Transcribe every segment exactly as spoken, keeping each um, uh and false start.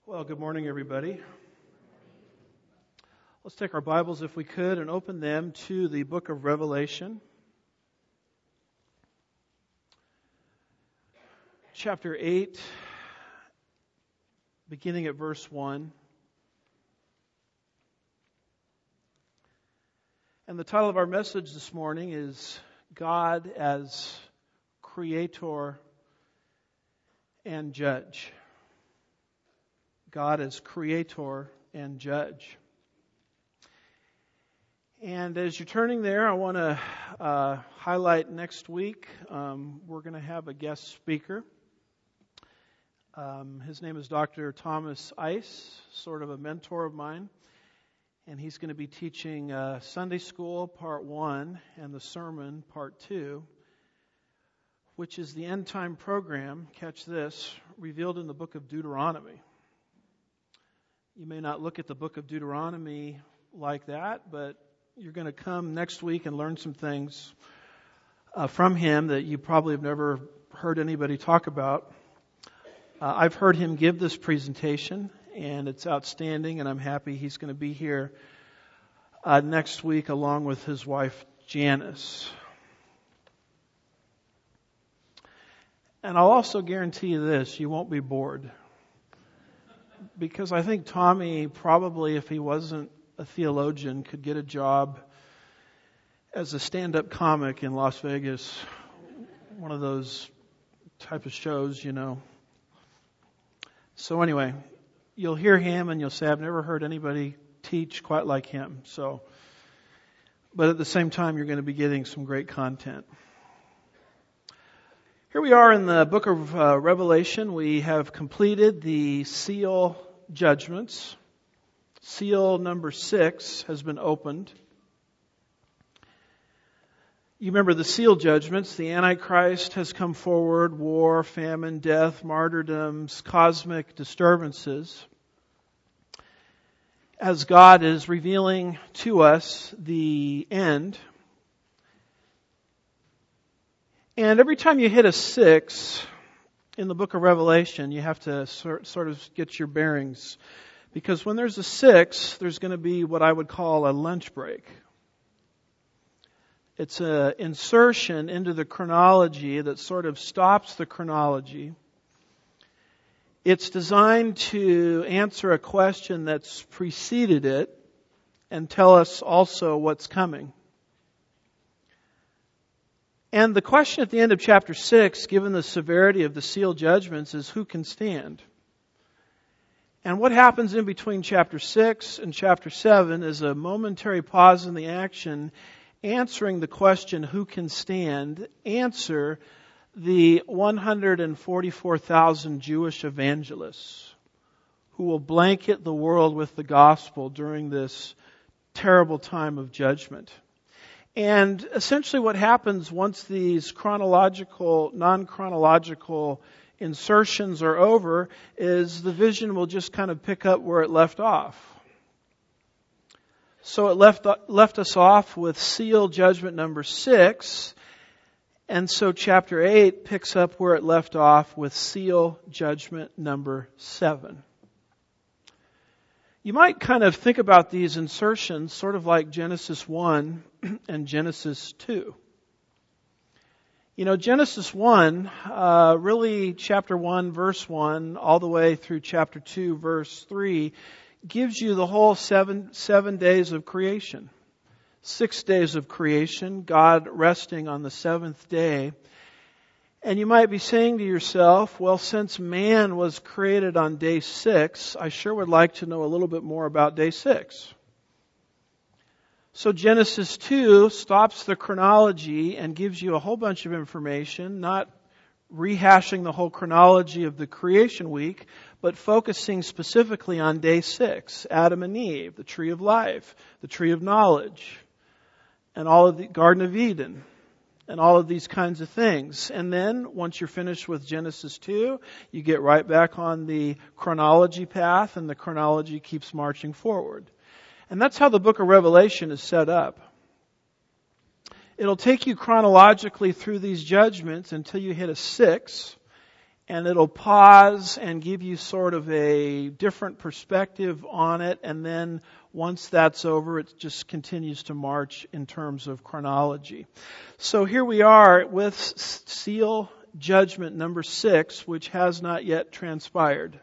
Well, good morning, everybody. Let's take our Bibles, if we could, and open them to the book of Revelation. Chapter eight, beginning at verse one. And the title of our message this morning is God as Creator and Judge. God as Creator and Judge. And as you're turning there, I want to uh, highlight next week, um, we're going to have a guest speaker. Um, his name is Doctor Thomas Ice, sort of a mentor of mine. And he's going to be teaching uh, Sunday School Part one and the Sermon Part two, which is the end time program, catch this, revealed in the book of Deuteronomy. You may not look at the book of Deuteronomy like that, but you're going to come next week and learn some things uh, from him that you probably have never heard anybody talk about. Uh, I've heard him give this presentation, and it's outstanding, and I'm happy he's going to be here uh, next week along with his wife, Janice. And I'll also guarantee you this, you won't be bored. Because I think Tommy probably, if he wasn't a theologian, could get a job as a stand-up comic in Las Vegas. One of those type of shows, you know. So anyway, you'll hear him and you'll say, I've never heard anybody teach quite like him. So, but at the same time, you're going to be getting some great content. Here we are in the book of uh, Revelation. We have completed the seal judgments. Seal number six has been opened. You remember the seal judgments. The Antichrist has come forward. War, famine, death, martyrdoms, cosmic disturbances. As God is revealing to us the end. And every time you hit a six in the book of Revelation, you have to sort of get your bearings. Because when there's a six, there's going to be what I would call a lunch break. It's an insertion into the chronology that sort of stops the chronology. It's designed to answer a question that's preceded it and tell us also what's coming. And the question at the end of chapter six, given the severity of the seal judgments, is who can stand? And what happens in between chapter six and chapter seven is a momentary pause in the action, answering the question, who can stand? Answer the one hundred forty-four thousand Jewish evangelists who will blanket the world with the gospel during this terrible time of judgment. And essentially what happens once these chronological, non-chronological insertions are over is the vision will just kind of pick up where it left off. So it left, left us off with seal judgment number six. And so chapter eight picks up where it left off with seal judgment number seven. You might kind of think about these insertions sort of like Genesis one and Genesis two. You know, Genesis one, uh, really chapter one, verse one, all the way through chapter two, verse three, gives you the whole seven, seven days of creation. Six days of creation, God resting on the seventh day. And you might be saying to yourself, well, since man was created on day six, I sure would like to know a little bit more about day six. So Genesis two stops the chronology and gives you a whole bunch of information, not rehashing the whole chronology of the creation week, but focusing specifically on day six, Adam and Eve, the tree of life, the tree of knowledge, and all of the Garden of Eden. And all of these kinds of things. And then, once you're finished with Genesis two, you get right back on the chronology path, and the chronology keeps marching forward. And that's how the book of Revelation is set up. It'll take you chronologically through these judgments until you hit a six, and it'll pause and give you sort of a different perspective on it, and then once that's over, it just continues to march in terms of chronology. So here we are with seal judgment number six, which has not yet transpired.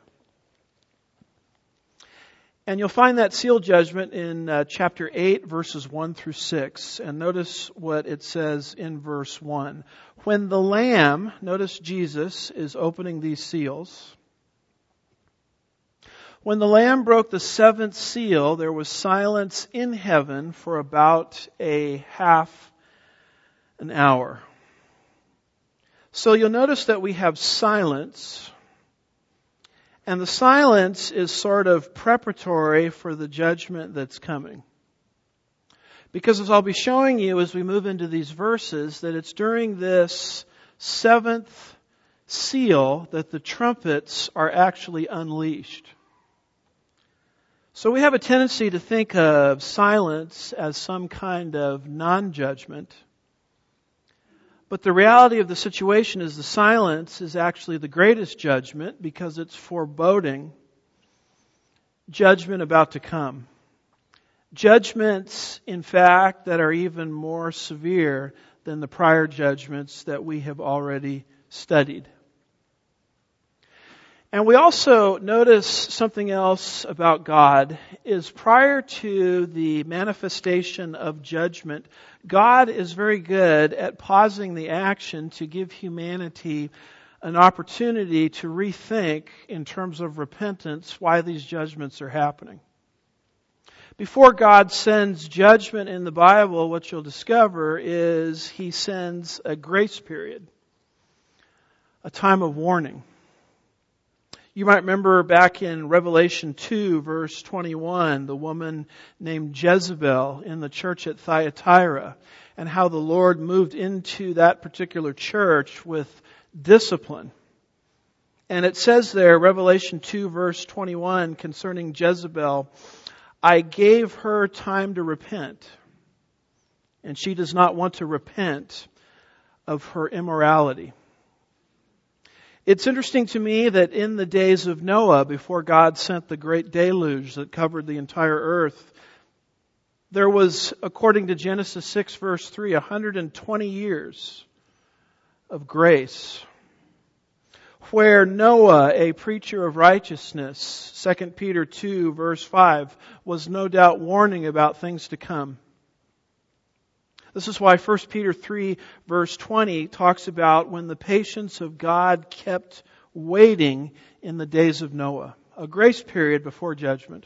And you'll find that seal judgment in uh, chapter eight, verses one through six. And notice what it says in verse one. When the Lamb, notice Jesus is opening these seals. When the Lamb broke the seventh seal, there was silence in heaven for about a half an hour. So you'll notice that we have silence. And the silence is sort of preparatory for the judgment that's coming. Because as I'll be showing you as we move into these verses, that it's during this seventh seal that the trumpets are actually unleashed. So we have a tendency to think of silence as some kind of non-judgment. But the reality of the situation is the silence is actually the greatest judgment because it's foreboding judgment about to come. Judgments, in fact, that are even more severe than the prior judgments that we have already studied. And we also notice something else about God is prior to the manifestation of judgment, God is very good at pausing the action to give humanity an opportunity to rethink in terms of repentance why these judgments are happening. Before God sends judgment in the Bible, what you'll discover is He sends a grace period, a time of warning. You might remember back in Revelation two, verse twenty-one, the woman named Jezebel in the church at Thyatira, and how the Lord moved into that particular church with discipline. And it says there, Revelation two, verse twenty-one, concerning Jezebel, I gave her time to repent, and she does not want to repent of her immorality. It's interesting to me that in the days of Noah, before God sent the great deluge that covered the entire earth, there was, according to Genesis six, verse three, one hundred twenty years of grace, where Noah, a preacher of righteousness, Second Peter two, verse five, was no doubt warning about things to come. This is why First Peter three, verse twenty talks about when the patience of God kept waiting in the days of Noah. A grace period before judgment.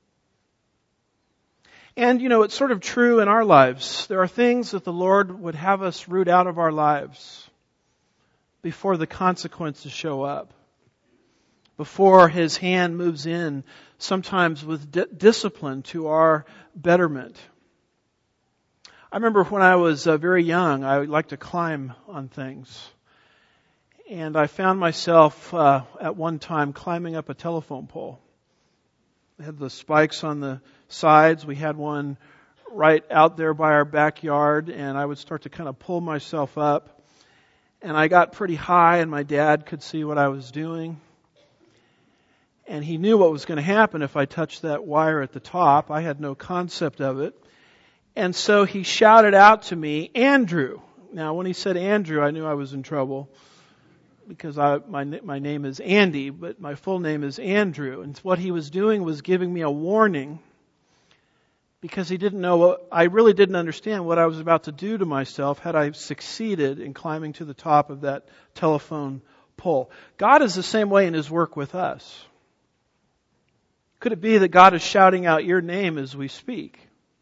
And, you know, it's sort of true in our lives. There are things that the Lord would have us root out of our lives before the consequences show up. Before His hand moves in, sometimes with di- discipline to our betterment. I remember when I was uh, very young, I liked to climb on things. And I found myself uh, at one time climbing up a telephone pole. It had the spikes on the sides. We had one right out there by our backyard, and I would start to kind of pull myself up. And I got pretty high, and my dad could see what I was doing. And he knew what was going to happen if I touched that wire at the top. I had no concept of it. And so he shouted out to me, Andrew. Now, when he said Andrew, I knew I was in trouble because I, my my name is Andy, but my full name is Andrew. And what he was doing was giving me a warning because he didn't know, what, I really didn't understand what I was about to do to myself had I succeeded in climbing to the top of that telephone pole. God is the same way in His work with us. Could it be that God is shouting out your name as we speak?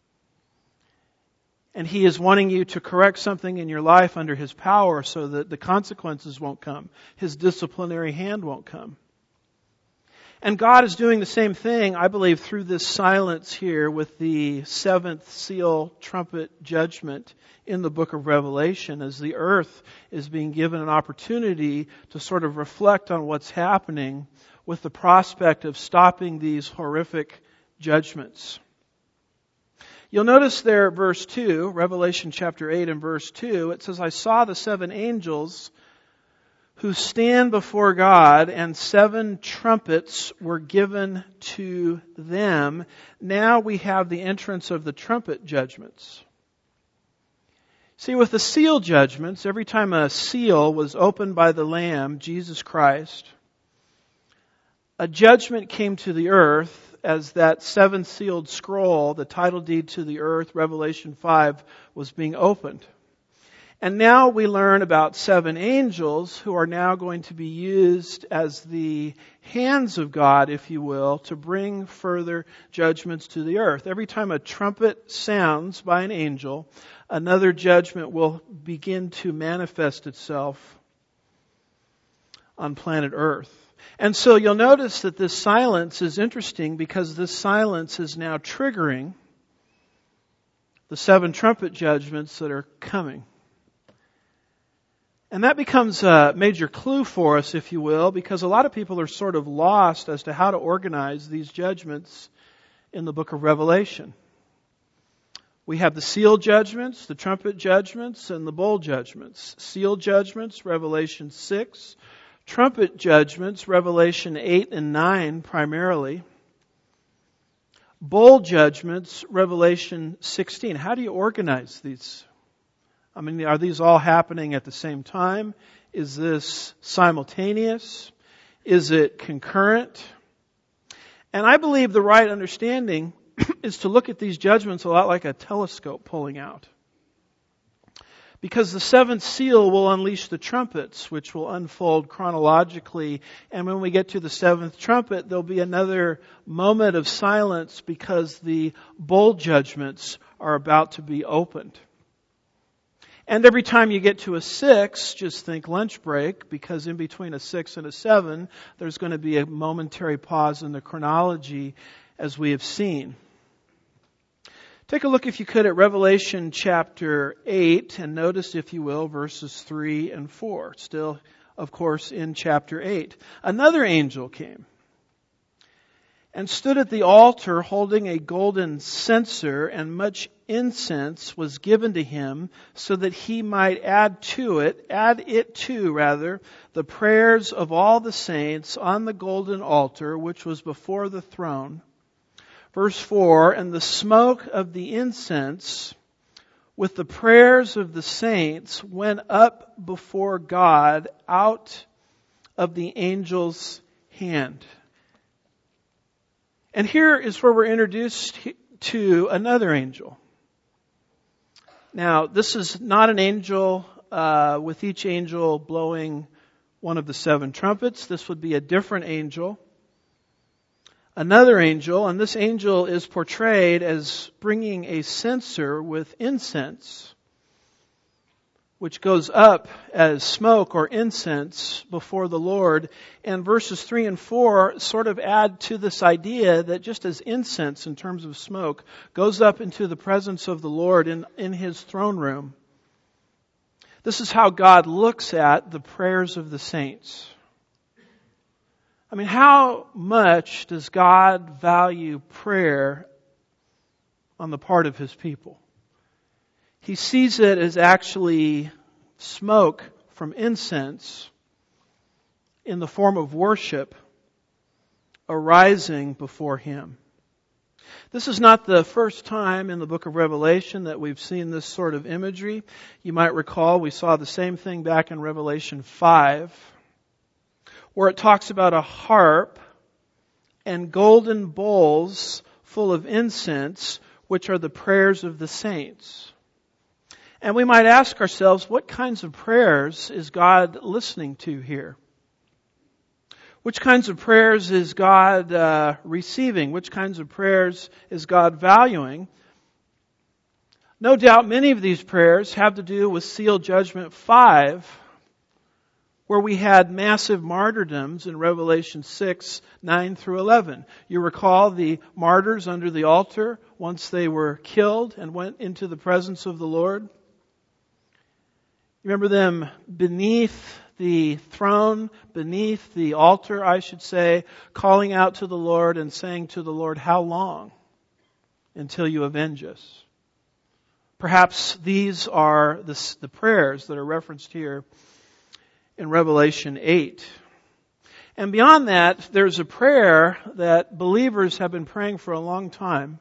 And He is wanting you to correct something in your life under His power so that the consequences won't come. His disciplinary hand won't come. And God is doing the same thing, I believe, through this silence here with the seventh seal trumpet judgment in the book of Revelation as the earth is being given an opportunity to sort of reflect on what's happening with the prospect of stopping these horrific judgments. You'll notice there at verse two, Revelation chapter eight and verse two, it says, I saw the seven angels who stand before God, and seven trumpets were given to them. Now we have the entrance of the trumpet judgments. See, with the seal judgments, every time a seal was opened by the Lamb, Jesus Christ, a judgment came to the earth as that seven-sealed scroll, the title deed to the earth, Revelation five, was being opened. And now we learn about seven angels who are now going to be used as the hands of God, if you will, to bring further judgments to the earth. Every time a trumpet sounds by an angel, another judgment will begin to manifest itself on planet Earth. And so you'll notice that this silence is interesting because this silence is now triggering the seven trumpet judgments that are coming. And that becomes a major clue for us, if you will, because a lot of people are sort of lost as to how to organize these judgments in the book of Revelation. We have the seal judgments, the trumpet judgments, and the bowl judgments. Seal judgments, Revelation six. Trumpet judgments, Revelation eight and nine primarily. Bowl judgments, Revelation sixteen. How do you organize these? I mean, are these all happening at the same time? Is this simultaneous? Is it concurrent? And I believe the right understanding is to look at these judgments a lot like a telescope pulling out. Because the seventh seal will unleash the trumpets, which will unfold chronologically. And when we get to the seventh trumpet, there'll be another moment of silence because the bowl judgments are about to be opened. And every time you get to a six, just think lunch break, because in between a six and a seven, there's going to be a momentary pause in the chronology, as we have seen. Take a look, if you could, at Revelation chapter eight, and notice, if you will, verses three and four. Still, of course, in chapter eight. Another angel came and stood at the altar holding a golden censer, and much incense was given to him so that he might add to it, add it to, rather, the prayers of all the saints on the golden altar which was before the throne. Verse four, and the smoke of the incense with the prayers of the saints went up before God out of the angel's hand. And here is where we're introduced to another angel. Now, this is not an angel uh, with each angel blowing one of the seven trumpets. This would be a different angel. Another angel, and this angel is portrayed as bringing a censer with incense, which goes up as smoke or incense before the Lord. And verses three and four sort of add to this idea that just as incense, in terms of smoke, goes up into the presence of the Lord in, in His throne room, this is how God looks at the prayers of the saints. I mean, how much does God value prayer on the part of His people? He sees it as actually smoke from incense in the form of worship arising before Him. This is not the first time in the book of Revelation that we've seen this sort of imagery. You might recall we saw the same thing back in Revelation five, where it talks about a harp and golden bowls full of incense, which are the prayers of the saints. And we might ask ourselves, what kinds of prayers is God listening to here? Which kinds of prayers is God uh, receiving? Which kinds of prayers is God valuing? No doubt many of these prayers have to do with seal judgment five, where we had massive martyrdoms in Revelation six, nine through eleven. You recall the martyrs under the altar once they were killed and went into the presence of the Lord? Remember them beneath the throne, beneath the altar, I should say, calling out to the Lord and saying to the Lord, "How long until you avenge us?" Perhaps these are the, the prayers that are referenced here in Revelation eight. And beyond that, there's a prayer that believers have been praying for a long time.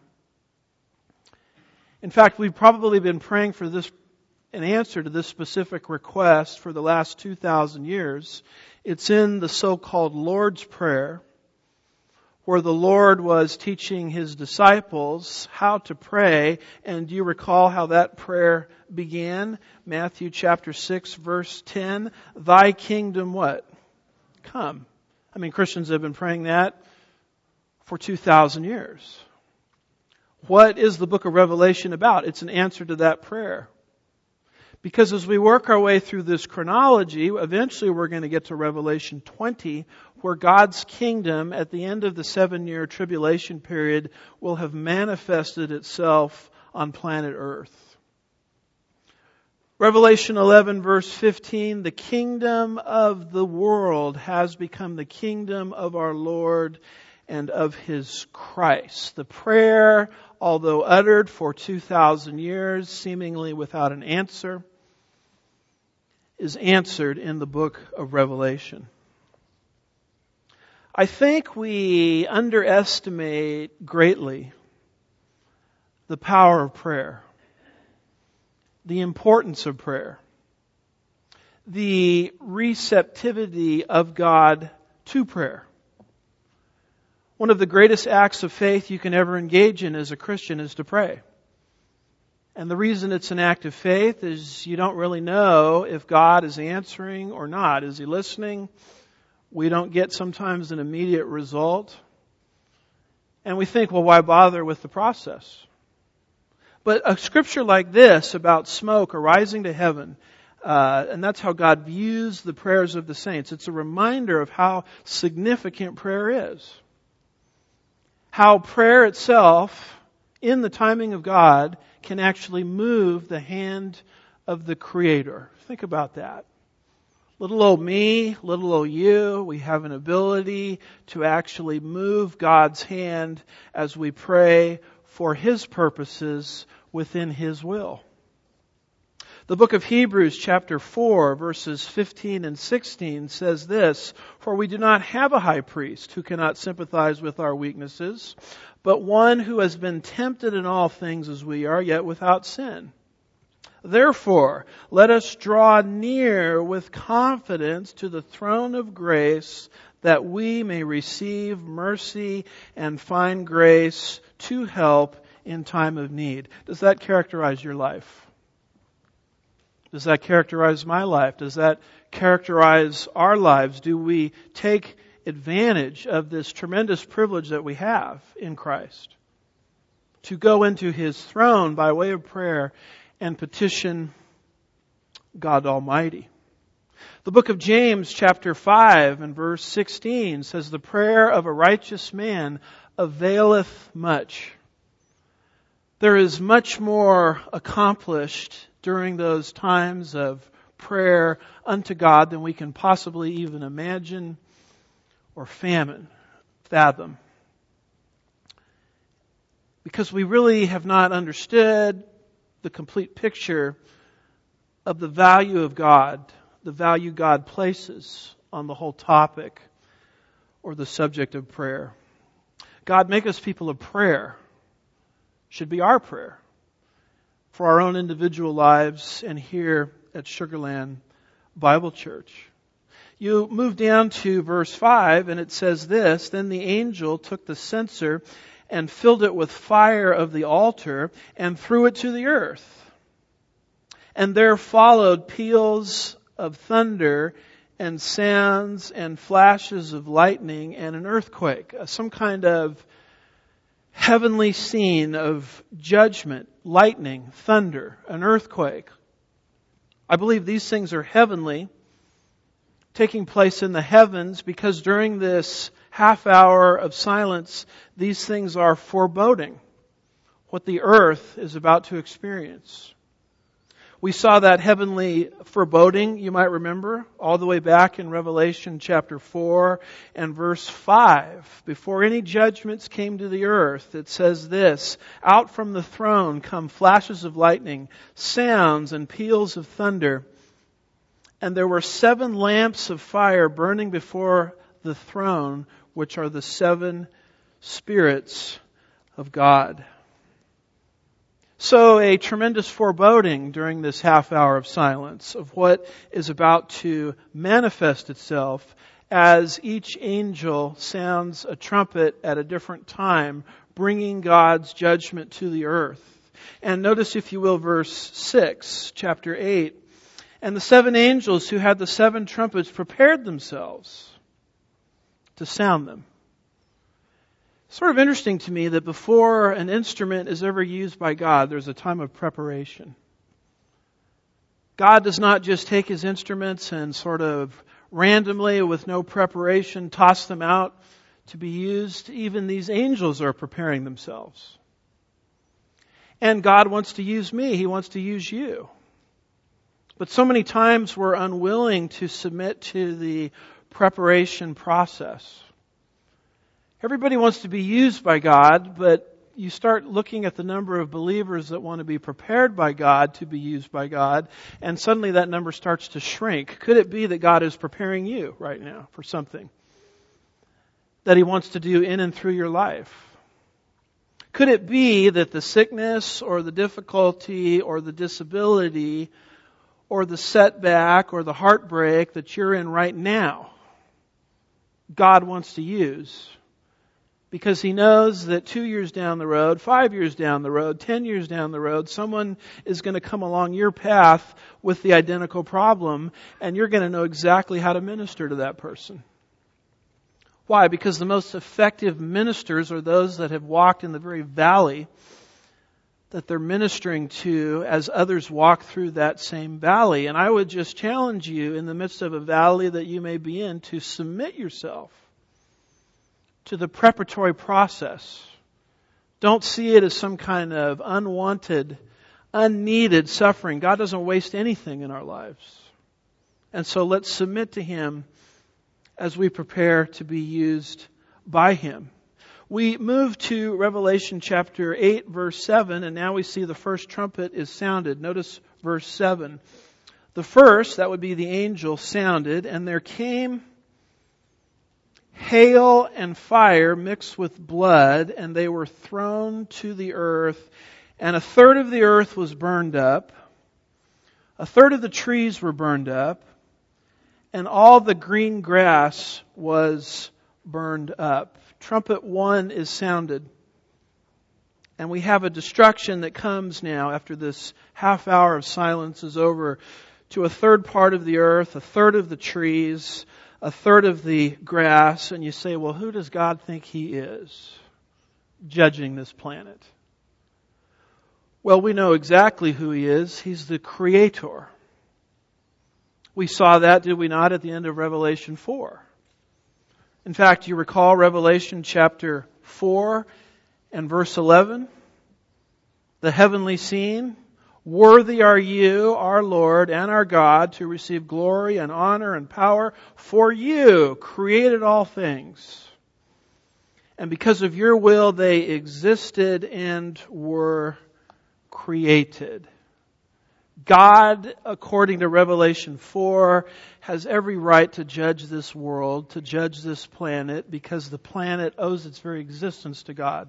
In fact, we've probably been praying for this, an answer to this specific request for the last two thousand years. It's in the so-called Lord's Prayer, where the Lord was teaching His disciples how to pray. And do you recall how that prayer began? Matthew chapter six, verse ten. Thy kingdom what? Come. I mean, Christians have been praying that for two thousand years. What is the book of Revelation about? It's an answer to that prayer. Because as we work our way through this chronology, eventually we're going to get to Revelation twenty, where God's kingdom at the end of the seven-year tribulation period will have manifested itself on planet Earth. Revelation eleven verse fifteen, the kingdom of the world has become the kingdom of our Lord and of His Christ. The prayer, although uttered for two thousand years, seemingly without an answer, is answered in the book of Revelation. I think we underestimate greatly the power of prayer, the importance of prayer, the receptivity of God to prayer. One of the greatest acts of faith you can ever engage in as a Christian is to pray. And the reason it's an act of faith is you don't really know if God is answering or not. Is He listening? We don't get sometimes an immediate result. And we think, well, why bother with the process? But a scripture like this about smoke arising to heaven, uh, and that's how God views the prayers of the saints. It's a reminder of how significant prayer is. How prayer itself, in the timing of God, can actually move the hand of the Creator. Think about that. Little old me, little old you, we have an ability to actually move God's hand as we pray for His purposes within His will. The book of Hebrews chapter four verses fifteen and sixteen says this, for we do not have a high priest who cannot sympathize with our weaknesses, but one who has been tempted in all things as we are, yet without sin. Therefore, let us draw near with confidence to the throne of grace that we may receive mercy and find grace to help in time of need. Does that characterize your life? Does that characterize my life? Does that characterize our lives? Do we take advantage of this tremendous privilege that we have in Christ to go into His throne by way of prayer and petition God Almighty? The book of James chapter five and verse sixteen says, the prayer of a righteous man availeth much. There is much more accomplished during those times of prayer unto God than we can possibly even imagine or fathom. fathom. Because we really have not understood the complete picture of the value of God, the value God places on the whole topic or the subject of prayer. God, make us people of prayer should be our prayer for our own individual lives and here at Sugarland Bible Church. You move down to verse five and it says this, then the angel took the censer and filled it with fire of the altar and threw it to the earth. And there followed peals of thunder and sounds and flashes of lightning and an earthquake, some kind of heavenly scene of judgment, lightning, thunder, an earthquake. I believe these things are heavenly, taking place in the heavens, because during this half hour of silence, these things are foreboding what the earth is about to experience. We saw that heavenly foreboding, you might remember, all the way back in Revelation chapter four and verse five. Before any judgments came to the earth, it says this, out from the throne come flashes of lightning, sounds and peals of thunder, And there were seven lamps of fire burning before the throne, which are the seven spirits of God. So a tremendous foreboding during this half hour of silence of what is about to manifest itself as each angel sounds a trumpet at a different time, bringing God's judgment to the earth. And notice, if you will, verse six, chapter eight. And the seven angels who had the seven trumpets prepared themselves to sound them. Sort of interesting to me that before an instrument is ever used by God, there's a time of preparation. God does not just take His instruments and sort of randomly, with no preparation, toss them out to be used. Even these angels are preparing themselves. And God wants to use me. He wants to use you. But so many times we're unwilling to submit to the preparation process. Everybody wants to be used by God, but you start looking at the number of believers that want to be prepared by God to be used by God, and suddenly that number starts to shrink. Could it be that God is preparing you right now for something that He wants to do in and through your life? Could it be that the sickness or the difficulty or the disability or the setback or the heartbreak that you're in right now, God wants to use? Because He knows that two years down the road, five years down the road, ten years down the road, someone is going to come along your path with the identical problem, and you're going to know exactly how to minister to that person. Why? Because the most effective ministers are those that have walked in the very valley that they're ministering to as others walk through that same valley. And I would just challenge you, in the midst of a valley that you may be in, to submit yourself to the preparatory process. Don't see it as some kind of unwanted, unneeded suffering. God doesn't waste anything in our lives. And so let's submit to Him as we prepare to be used by Him. We move to Revelation chapter eight, verse seven, and now we see the first trumpet is sounded. Notice verse seven. The first, that would be the angel, sounded, and there came hail and fire mixed with blood, and they were thrown to the earth, and a third of the earth was burned up, a third of the trees were burned up, and all the green grass was burned up. Trumpet one is sounded, and we have a destruction that comes now after this half hour of silence is over to a third part of the earth, a third of the trees, a third of the grass. And you say, well, who does God think He is judging this planet? Well, we know exactly who He is. He's the Creator. We saw that, did we not, at the end of Revelation four? In fact, you recall Revelation chapter four and verse eleven? The heavenly scene. Worthy are you, our Lord and our God, to receive glory and honor and power, for you created all things. And because of your will, they existed and were created. God, according to Revelation four, has every right to judge this world, to judge this planet, because the planet owes its very existence to God.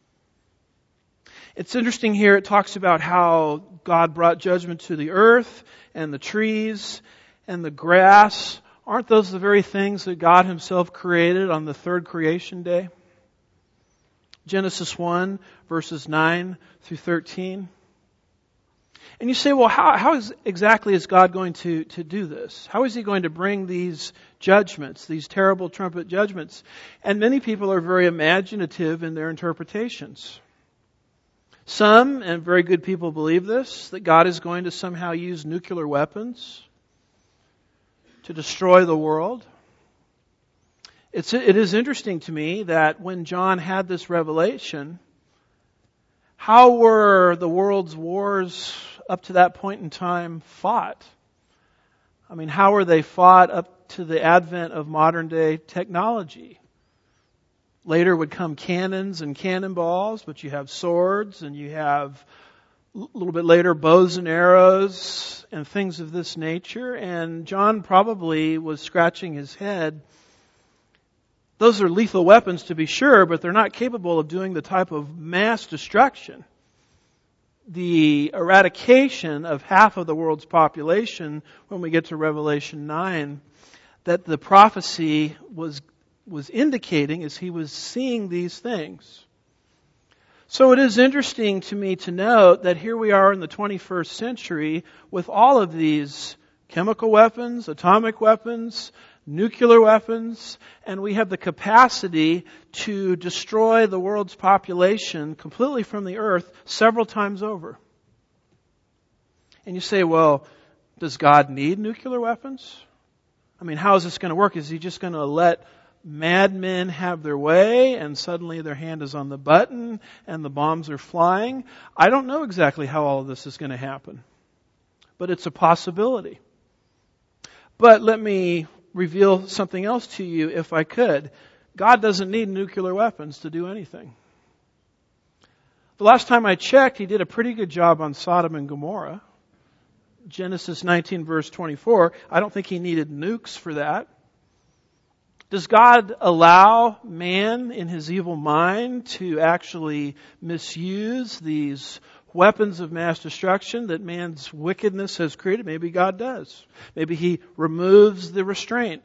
It's interesting here, it talks about how God brought judgment to the earth and the trees and the grass. Aren't those the very things that God Himself created on the third creation day? Genesis one, verses nine through thirteen. And you say, well, how, how is, exactly is God going to, to do this? How is He going to bring these judgments, these terrible trumpet judgments? And many people are very imaginative in their interpretations. Some, and very good people, believe this, that God is going to somehow use nuclear weapons to destroy the world. It's, it is interesting to me that when John had this revelation, how were the world's wars up to that point in time fought? I mean, how were they fought up to the advent of modern day technology? Later would come cannons and cannonballs, but you have swords and you have A little bit later, bows and arrows and things of this nature. And John probably was scratching his head. Those are lethal weapons to be sure, but they're not capable of doing the type of mass destruction, the eradication of half of the world's population when we get to Revelation nine, that the prophecy was, was indicating as he was seeing these things. So it is interesting to me to note that here we are in the twenty-first century with all of these chemical weapons, atomic weapons, nuclear weapons, and we have the capacity to destroy the world's population completely from the earth several times over. And you say, well, does God need nuclear weapons? I mean, how is this going to work? Is He just going to let madmen have their way and suddenly their hand is on the button and the bombs are flying? I don't know exactly how all of this is going to happen, but it's a possibility. But let me reveal something else to you if I could. God doesn't need nuclear weapons to do anything. The last time I checked, He did a pretty good job on Sodom and Gomorrah. Genesis nineteen verse twenty-four. I don't think He needed nukes for that. Does God allow man in his evil mind to actually misuse these weapons of mass destruction that man's wickedness has created? Maybe God does. Maybe He removes the restraint.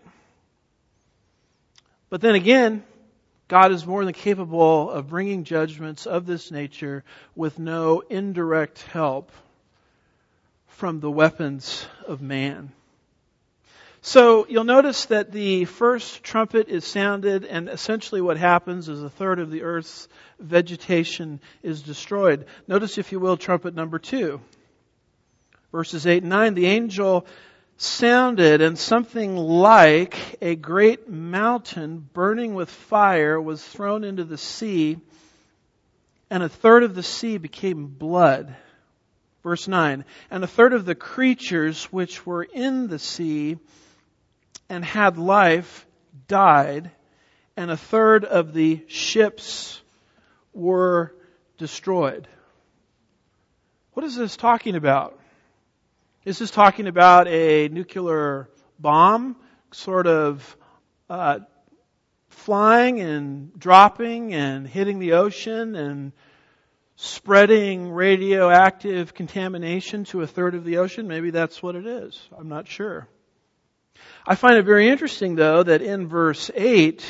But then again, God is more than capable of bringing judgments of this nature with no indirect help from the weapons of man. So you'll notice that the first trumpet is sounded, and essentially what happens is a third of the earth's vegetation is destroyed. Notice, if you will, trumpet number two. Verses eight and nine, the angel sounded, and something like a great mountain burning with fire was thrown into the sea, and a third of the sea became blood. Verse nine, and a third of the creatures which were in the sea and had life died, and a third of the ships were destroyed. What is this talking about? Is this talking about a nuclear bomb sort of uh, flying and dropping and hitting the ocean and spreading radioactive contamination to a third of the ocean? Maybe that's what it is. I'm not sure. I find it very interesting, though, that in verse eight,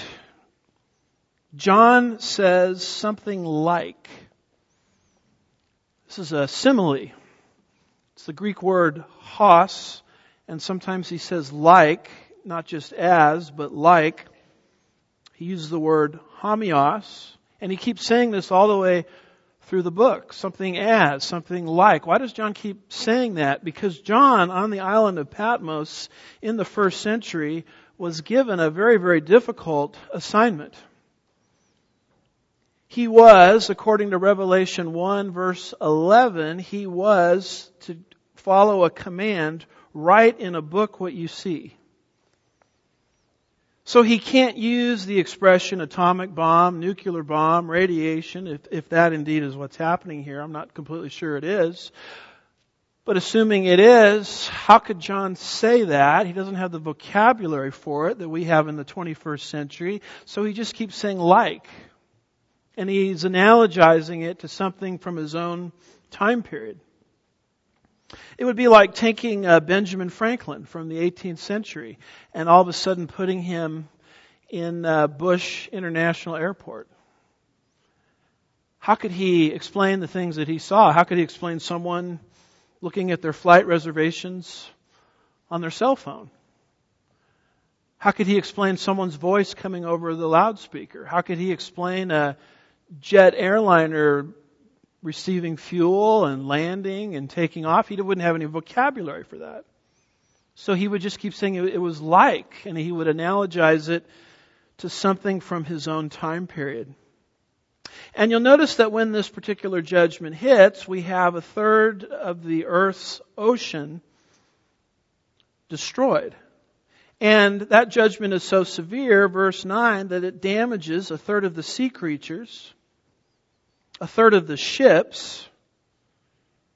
John says something like. This is a simile. It's the Greek word hos, and sometimes he says like, not just as, but like. He uses the word homios, and he keeps saying this all the way through the book. Something as, something like. Why does John keep saying that? Because John, on the island of Patmos in the first century, was given a very, very difficult assignment. He was, according to Revelation one verse eleven, he was to follow a command, write in a book what you see. So he can't use the expression atomic bomb, nuclear bomb, radiation, if, if that indeed is what's happening here. I'm not completely sure it is. But assuming it is, how could John say that? He doesn't have the vocabulary for it that we have in the twenty-first century. So he just keeps saying like. And he's analogizing it to something from his own time period. It would be like taking uh, Benjamin Franklin from the eighteenth century and all of a sudden putting him in uh, Bush International Airport. How could he explain the things that he saw? How could he explain someone looking at their flight reservations on their cell phone? How could he explain someone's voice coming over the loudspeaker? How could he explain a jet airliner receiving fuel and landing and taking off? He wouldn't have any vocabulary for that. So he would just keep saying it was like, and he would analogize it to something from his own time period. And you'll notice that when this particular judgment hits, we have a third of the earth's ocean destroyed. And that judgment is so severe, verse nine, that it damages a third of the sea creatures, a third of the ships,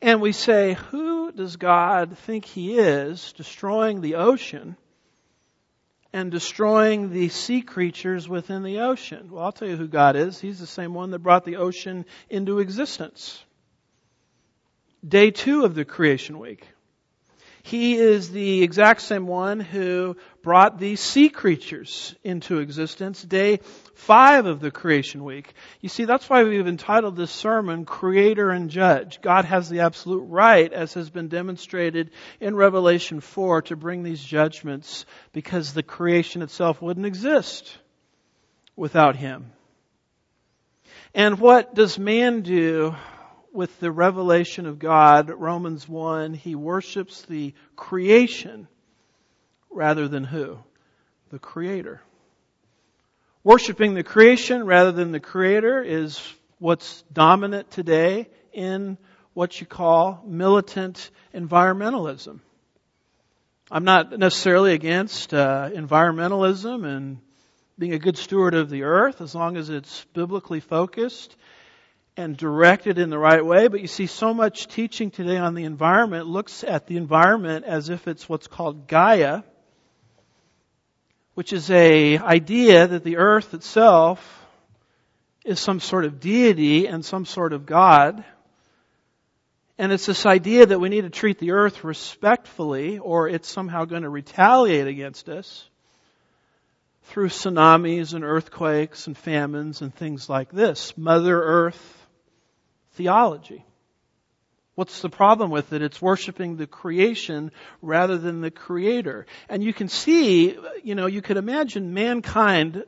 And we say, who does God think He is, destroying the ocean and destroying the sea creatures within the ocean? Well, I'll tell you who God is. He's the same one that brought the ocean into existence. Day two of the creation week. He is the exact same one who brought the sea creatures into existence. Day five of the creation week. You see, that's why we've entitled this sermon, Creator and Judge. God has the absolute right, as has been demonstrated in Revelation four, to bring these judgments because the creation itself wouldn't exist without Him. And what does man do with the revelation of God? Romans one, he worships the creation rather than who? The Creator. Worshiping the creation rather than the Creator is what's dominant today in what you call militant environmentalism. I'm not necessarily against uh, environmentalism and being a good steward of the earth as long as it's biblically focused and directed in the right way. But you see, so much teaching today on the environment looks at the environment as if it's what's called Gaia, which is a idea that the earth itself is some sort of deity and some sort of God. And it's this idea that we need to treat the earth respectfully, or it's somehow going to retaliate against us through tsunamis and earthquakes and famines and things like this. Mother Earth theology. What's the problem with it? It's worshiping the creation rather than the Creator. And you can see, you know, you could imagine mankind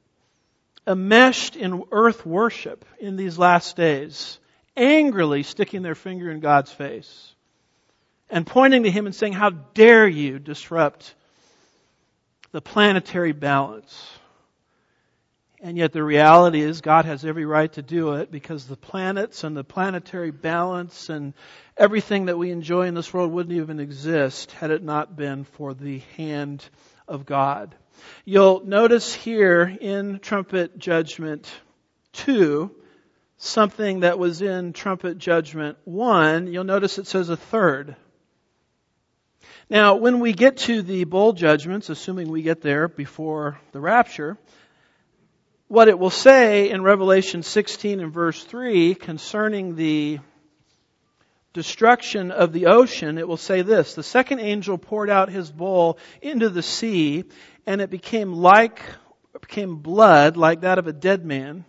enmeshed in earth worship in these last days, angrily sticking their finger in God's face and pointing to Him and saying, how dare you disrupt the planetary balance? And yet the reality is God has every right to do it, because the planets and the planetary balance and everything that we enjoy in this world wouldn't even exist had it not been for the hand of God. You'll notice here in Trumpet Judgment two, something that was in Trumpet Judgment one. You'll notice it says a third. Now, when we get to the bowl judgments, assuming we get there before the rapture, what it will say in Revelation sixteen and verse three concerning the destruction of the ocean, it will say this: the second angel poured out his bowl into the sea, and it became like, became blood like that of a dead man,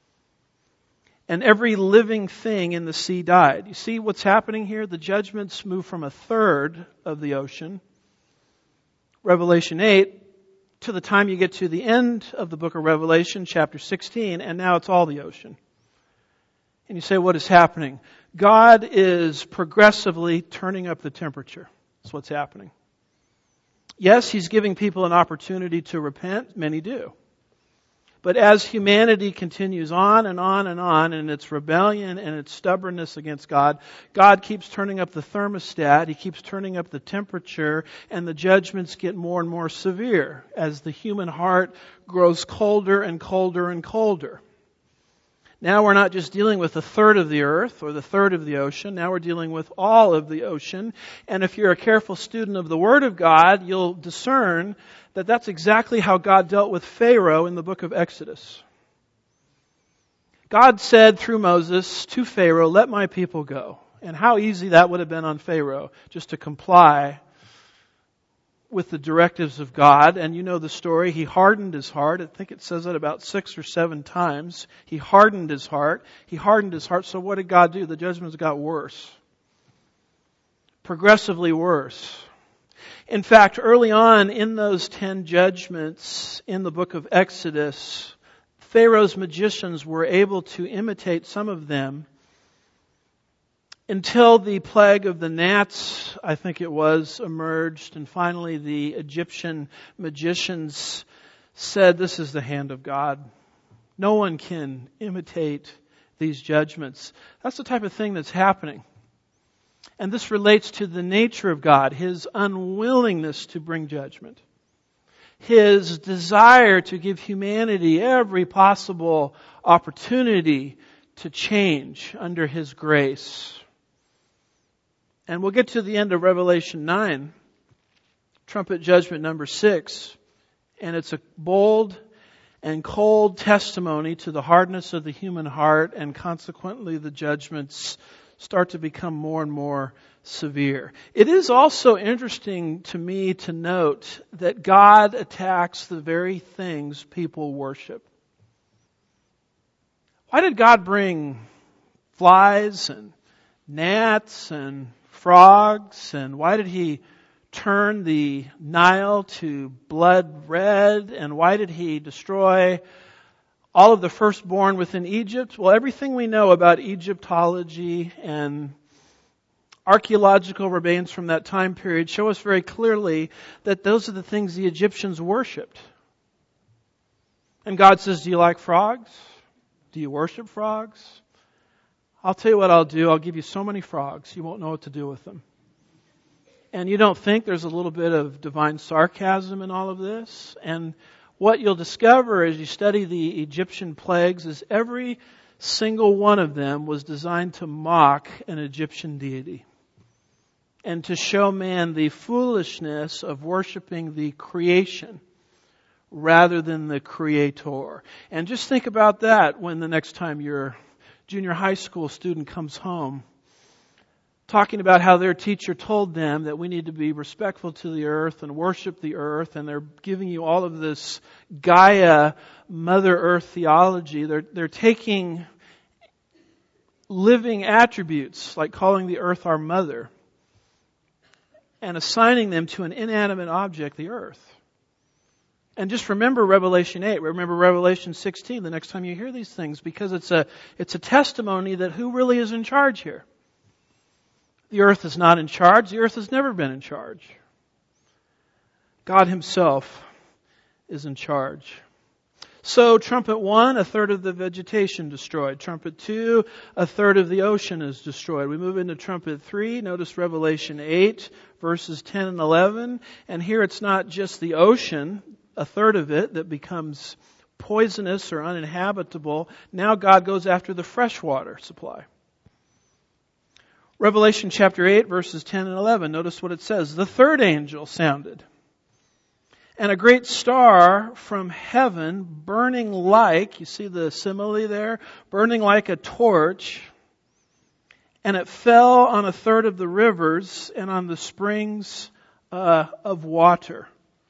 and every living thing in the sea died. You see what's happening here? The judgments move from a third of the ocean, Revelation eight, to the time you get to the end of the book of Revelation, chapter sixteen, and now it's all the ocean. And you say, what is happening? God is progressively turning up the temperature. That's what's happening. Yes, He's giving people an opportunity to repent. Many do. But as humanity continues on and on and on in its rebellion and its stubbornness against God, God keeps turning up the thermostat, He keeps turning up the temperature, and the judgments get more and more severe as the human heart grows colder and colder and colder. Now we're not just dealing with a third of the earth or the third of the ocean. Now we're dealing with all of the ocean. And if you're a careful student of the Word of God, you'll discern that that's exactly how God dealt with Pharaoh in the book of Exodus. God said through Moses to Pharaoh, let my people go. And how easy that would have been on Pharaoh, just to comply with the directives of God. And you know the story. He hardened his heart. I think it says it about six or seven times. He hardened his heart. He hardened his heart. So what did God do? The judgments got worse. Progressively worse. In fact, early on in those ten judgments in the book of Exodus, Pharaoh's magicians were able to imitate some of them until the plague of the gnats, I think it was, emerged. And finally the Egyptian magicians said, this is the hand of God. No one can imitate these judgments. That's the type of thing that's happening. And this relates to the nature of God, His unwillingness to bring judgment, His desire to give humanity every possible opportunity to change under His grace. And we'll get to the end of Revelation nine, trumpet judgment number six, and it's a bold and cold testimony to the hardness of the human heart, and consequently the judgments start to become more and more severe. It is also interesting to me to note that God attacks the very things people worship. Why did God bring flies and gnats and frogs, and why did He turn the Nile to blood red, and why did He destroy all of the firstborn within Egypt? Well, everything we know about Egyptology and archaeological remains from that time period show us very clearly that those are the things the Egyptians worshipped. And God says, do you like frogs? Do you worship frogs? I'll tell you what I'll do. I'll give you so many frogs, you won't know what to do with them. And you don't think there's a little bit of divine sarcasm in all of this? And what you'll discover as you study the Egyptian plagues is every single one of them was designed to mock an Egyptian deity and to show man the foolishness of worshiping the creation rather than the Creator. And just think about that when the next time your junior high school student comes home talking about how their teacher told them that we need to be respectful to the earth and worship the earth, and they're giving you all of this Gaia, Mother Earth theology. They're, they're taking living attributes, like calling the earth our mother, and assigning them to an inanimate object, the earth. And just remember Revelation eight, remember Revelation sixteen the next time you hear these things, because it's a, it's a testimony that who really is in charge here? The earth is not in charge. The earth has never been in charge. God Himself is in charge. So trumpet one, a third of the vegetation destroyed. Trumpet two, a third of the ocean is destroyed. We move into trumpet three. Notice Revelation eight, verses ten and eleven. And here it's not just the ocean, a third of it, that becomes poisonous or uninhabitable. Now God goes after the freshwater supply. Revelation chapter eight, verses ten and eleven. Notice what it says. The third angel sounded, and a great star from heaven, burning like, you see the simile there? Burning like a torch. And it fell on a third of the rivers and on the springs uh, of water.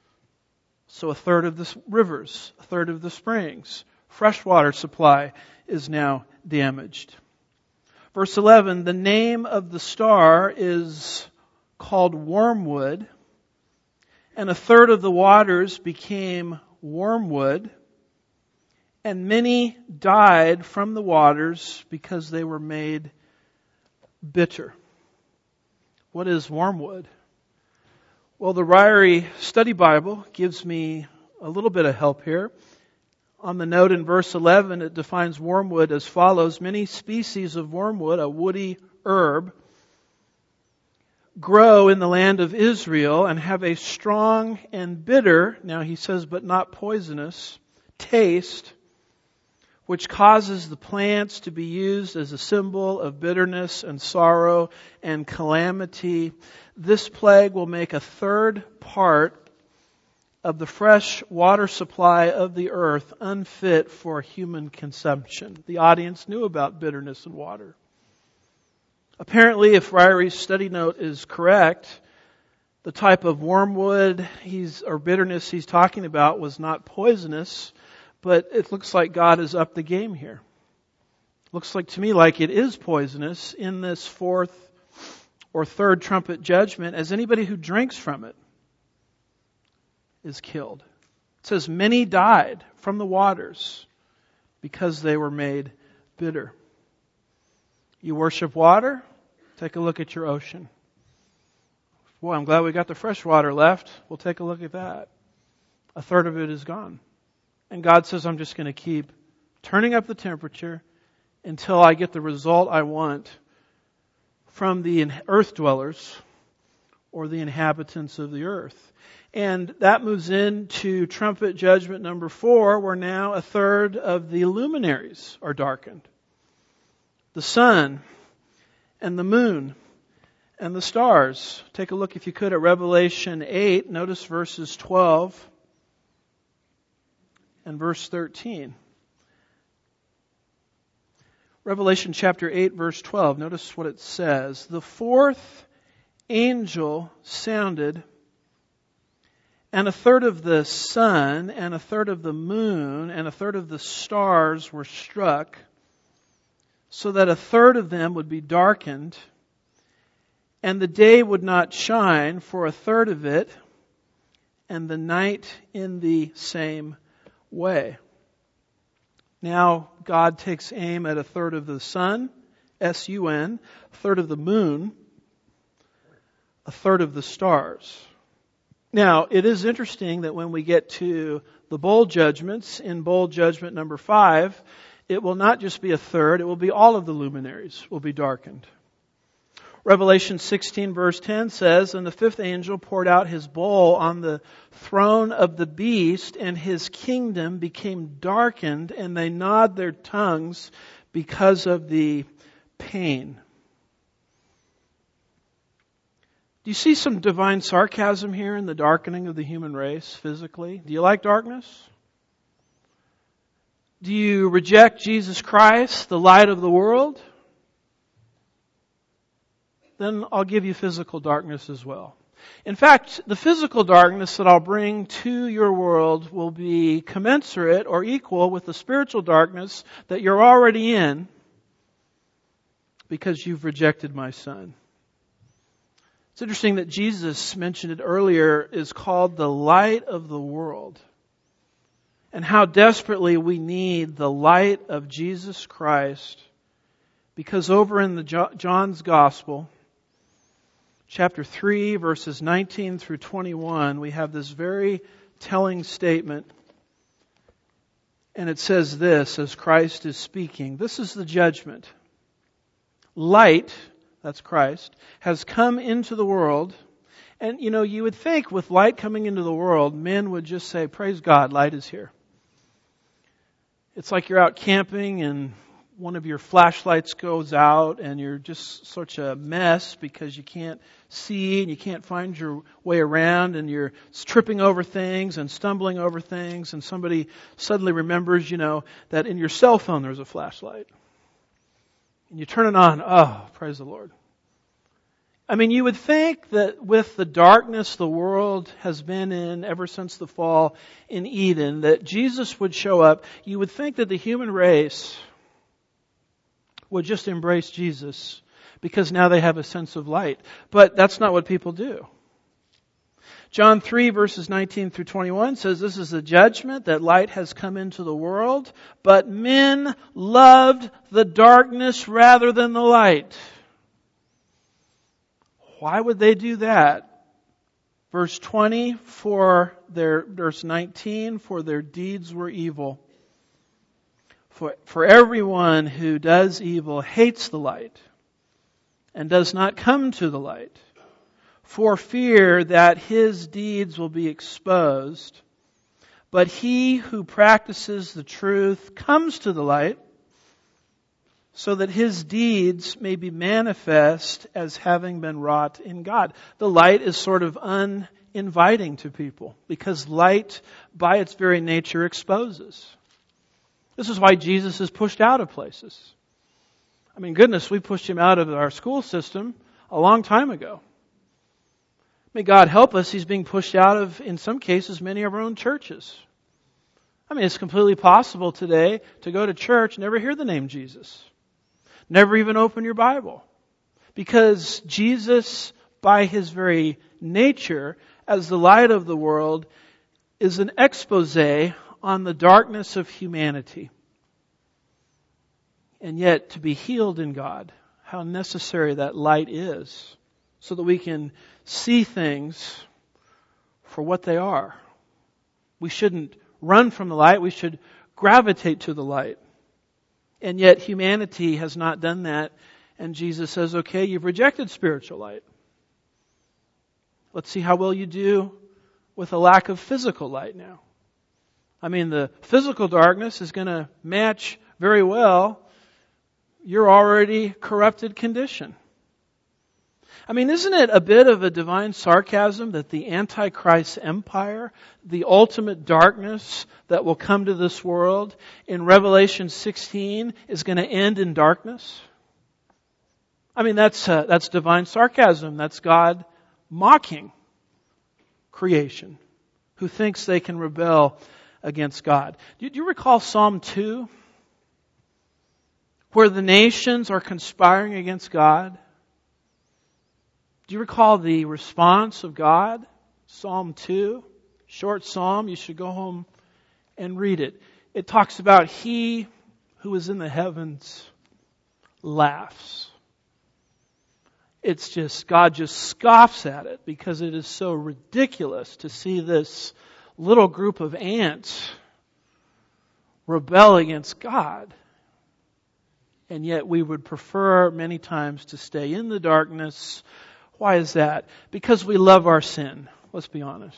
So a third of the rivers, a third of the springs. Freshwater supply is now damaged. Verse eleven, the name of the star is called wormwood, and a third of the waters became wormwood, and many died from the waters because they were made bitter. What is wormwood? Well, the Ryrie Study Bible gives me a little bit of help here. On the note in verse eleven, it defines wormwood as follows. Many species of wormwood, a woody herb, grow in the land of Israel and have a strong and bitter, now he says, but not poisonous, taste, which causes the plants to be used as a symbol of bitterness and sorrow and calamity. This plague will make a third part of the fresh water supply of the earth unfit for human consumption. The audience knew about bitterness and water. Apparently, if Ryrie's study note is correct, the type of wormwood he's or bitterness he's talking about was not poisonous, but it looks like God has upped the game here. Looks like to me like it is poisonous in this fourth or third trumpet judgment, as anybody who drinks from it is killed. It says many died from the waters because they were made bitter. You worship water? Take a look at your ocean. Boy, I'm glad we got the fresh water left. We'll take a look at that. A third of it is gone. And God says, I'm just going to keep turning up the temperature until I get the result I want from the earth dwellers or the inhabitants of the earth. And that moves into trumpet judgment number four, where now a third of the luminaries are darkened. The sun and the moon and the stars. Take a look, if you could, at Revelation eight. Notice verses twelve and verse thirteen. Revelation chapter eight, verse twelve. Notice what it says. The fourth angel sounded, and a third of the sun, and a third of the moon, and a third of the stars were struck, so that a third of them would be darkened, and the day would not shine for a third of it, and the night in the same way. Now God takes aim at a third of the sun, S U N, a third of the moon, a third of the stars. Now, it is interesting that when we get to the bowl judgments, in bowl judgment number five, it will not just be a third, it will be all of the luminaries will be darkened. Revelation sixteen verse ten says, and the fifth angel poured out his bowl on the throne of the beast, and his kingdom became darkened, and they gnawed their tongues because of the pain. Do you see some divine sarcasm here in the darkening of the human race physically? Do you like darkness? Do you reject Jesus Christ, the light of the world? Then I'll give you physical darkness as well. In fact, the physical darkness that I'll bring to your world will be commensurate or equal with the spiritual darkness that you're already in because you've rejected my Son. It's interesting that Jesus, mentioned it earlier, is called the light of the world. And how desperately we need the light of Jesus Christ, because over in the jo- John's Gospel, chapter three, verses nineteen through twenty-one, we have this very telling statement. And it says this, as Christ is speaking, this is the judgment. Light, that's Christ, has come into the world. And, you know, you would think with light coming into the world, men would just say, praise God, light is here. It's like you're out camping and one of your flashlights goes out and you're just such a mess because you can't see and you can't find your way around and you're tripping over things and stumbling over things, and somebody suddenly remembers, you know, that in your cell phone there's a flashlight. And you turn it on. Oh, praise the Lord. I mean, you would think that with the darkness the world has been in ever since the fall in Eden, that Jesus would show up. You would think that the human race would just embrace Jesus because now they have a sense of light. But that's not what people do. John three verses nineteen through twenty-one says, this is the judgment, that light has come into the world, but men loved the darkness rather than the light. Why would they do that? Verse twenty, for their, verse nineteen, for their deeds were evil. For, for everyone who does evil hates the light and does not come to the light, for fear that his deeds will be exposed. But he who practices the truth comes to the light, so that his deeds may be manifest as having been wrought in God. The light is sort of uninviting to people, because light, by its very nature, exposes. This is why Jesus is pushed out of places. I mean, goodness, we pushed him out of our school system a long time ago. May God help us, he's being pushed out of, in some cases, many of our own churches. I mean, it's completely possible today to go to church and never hear the name Jesus. Never even open your Bible. Because Jesus, by his very nature, as the light of the world, is an expose on the darkness of humanity. And yet, to be healed in God, how necessary that light is, so that we can see things for what they are. We shouldn't run from the light, we should gravitate to the light. And yet humanity has not done that, and Jesus says, okay, you've rejected spiritual light. Let's see how well you do with a lack of physical light now. I mean, the physical darkness is going to match very well your already corrupted condition. I mean, isn't it a bit of a divine sarcasm that the Antichrist empire, the ultimate darkness that will come to this world in Revelation sixteen is going to end in darkness? I mean, that's uh, that's divine sarcasm. That's God mocking creation who thinks they can rebel against God. Do you recall Psalm two? Where the nations are conspiring against God? Do you recall the response of God? Psalm two, short psalm, you should go home and read it. It talks about He who is in the heavens laughs. It's just, God just scoffs at it because it is so ridiculous to see this little group of ants rebel against God. And yet we would prefer many times to stay in the darkness. Why is that? Because we love our sin. Let's be honest.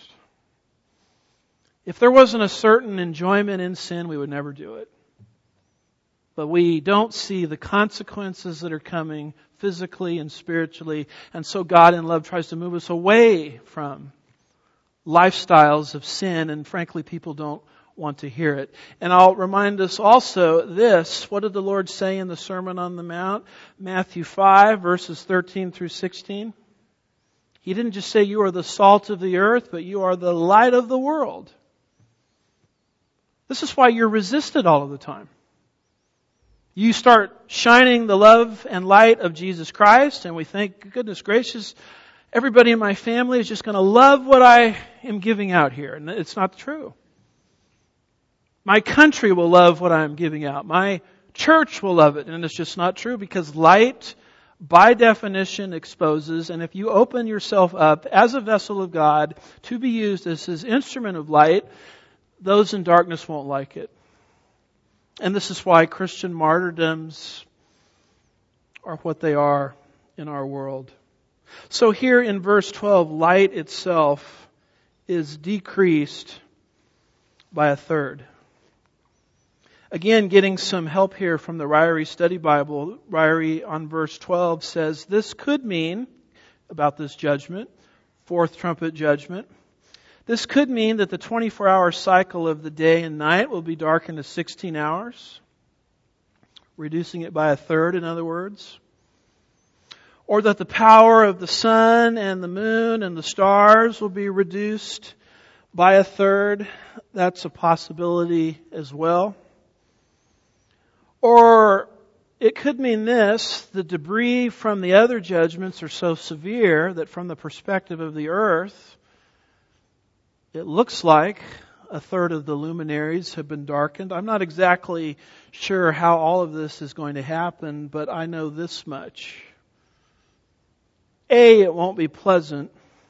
If there wasn't a certain enjoyment in sin, we would never do it. But we don't see the consequences that are coming physically and spiritually. And so God in love tries to move us away from lifestyles of sin. And frankly, people don't want to hear it. And I'll remind us also this. What did the Lord say in the Sermon on the Mount? Matthew five, verses thirteen through sixteen. He didn't just say you are the salt of the earth, but you are the light of the world. This is why you're resisted all of the time. You start shining the love and light of Jesus Christ, and we think, goodness gracious, everybody in my family is just going to love what I am giving out here. And it's not true. My country will love what I'm giving out. My church will love it. And it's just not true because light, by definition, exposes. And if you open yourself up as a vessel of God to be used as His instrument of light, those in darkness won't like it. And this is why Christian martyrdoms are what they are in our world. So here in verse twelve, light itself is decreased by a third. Again, getting some help here from the Ryrie Study Bible. Ryrie on verse twelve says, this could mean, about this judgment, fourth trumpet judgment, this could mean that the twenty-four hour cycle of the day and night will be darkened to sixteen hours, reducing it by a third, in other words. Or that the power of the sun and the moon and the stars will be reduced by a third. That's a possibility as well. Or it could mean this, the debris from the other judgments are so severe that from the perspective of the earth, it looks like a third of the luminaries have been darkened. I'm not exactly sure how all of this is going to happen, but I know this much. A, it won't be pleasant.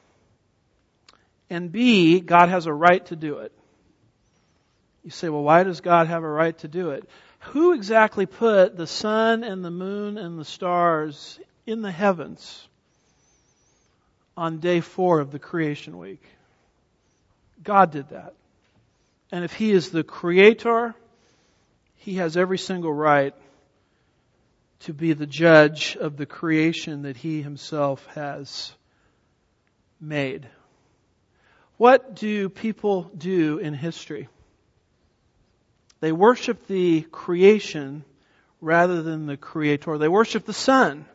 And B, God has a right to do it. You say, well, why does God have a right to do it? Who exactly put the sun and the moon and the stars in the heavens on day four of the creation week? God did that. And if He is the Creator, He has every single right to be the judge of the creation that He Himself has made. What do people do in history? They worship the creation rather than the Creator. They worship the sun.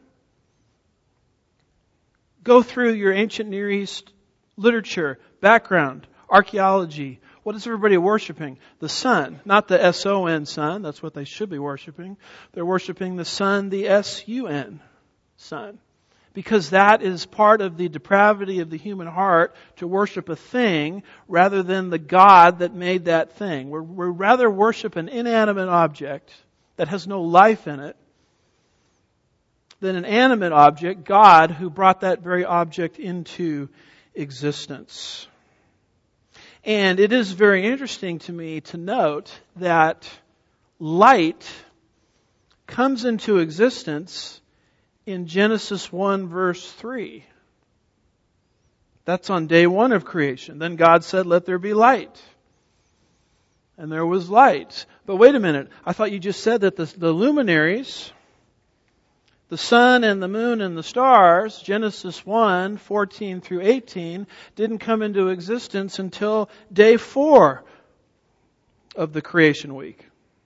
Go through your ancient Near East literature, background, archaeology. What is everybody worshiping? The sun. Not the S O N sun. That's what they should be worshiping. They're worshiping the sun, the S U N, sun. Because that is part of the depravity of the human heart, to worship a thing rather than the God that made that thing. We're, we're rather worship an inanimate object that has no life in it than an animate object, God, who brought that very object into existence. And it is very interesting to me to note that light comes into existence in Genesis one verse three. That's on day one of creation. Then God said, let there be light. And there was light. But wait a minute. I thought you just said that the, the luminaries, The sun and the moon and the stars, Genesis one, fourteen through eighteen, didn't come into existence until day four of the creation week.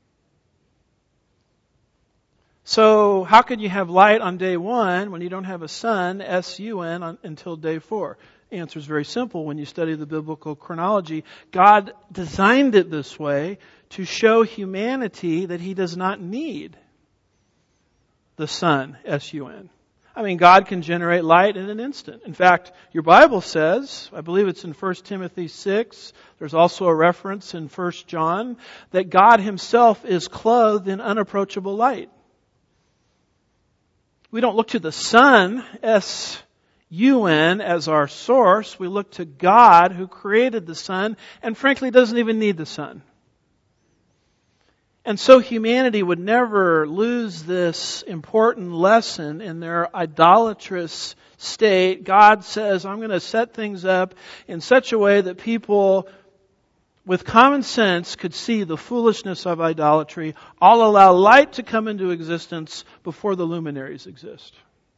So how could you have light on day one when you don't have a sun, S U N, on, until day four? The answer is very simple when you study the biblical chronology. God designed it this way to show humanity that He does not need the sun, S U N. I mean, God can generate light in an instant. In fact, your Bible says, I believe it's in First Timothy six, there's also a reference in First John, that God Himself is clothed in unapproachable light. We don't look to the sun, S U N, as our source. We look to God who created the sun and frankly doesn't even need the sun. And so humanity would never lose this important lesson in their idolatrous state. God says, I'm going to set things up in such a way that people with common sense could see the foolishness of idolatry. I'll allow light to come into existence before the luminaries exist.